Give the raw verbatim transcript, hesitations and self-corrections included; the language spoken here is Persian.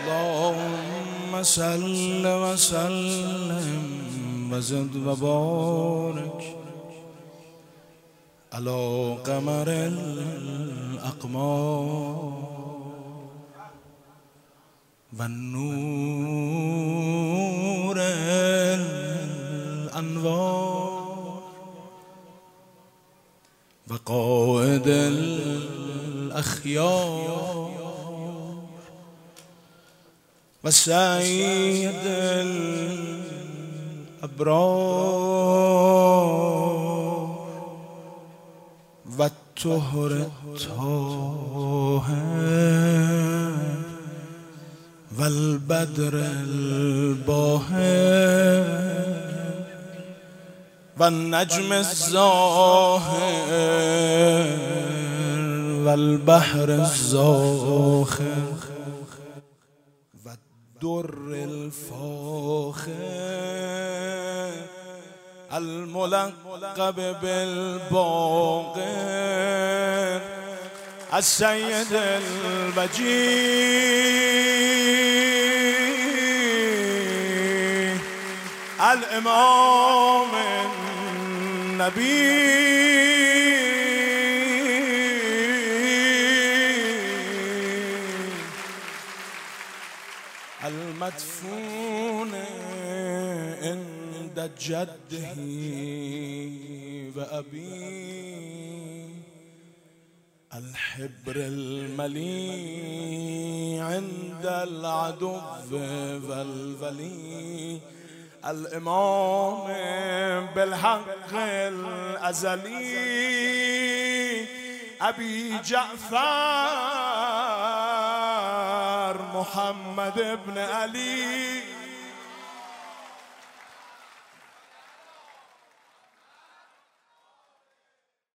اللهم صل وسلم وزد وبارك على قمر الأقمار والنور الأنوار وقائد الأخيار وسيد الأبرار والطهر الطاهر والبدر الباهر والنجم الزاهر والبحر الزاخر والدر الفاخر الملقب بالباقر السيد الوجيه الإمام النبي المدفون عند جده وأبيه الحبر الملي عند العدو والولي الإمام بالحق الأزلي أبي جعفر محمد بن علي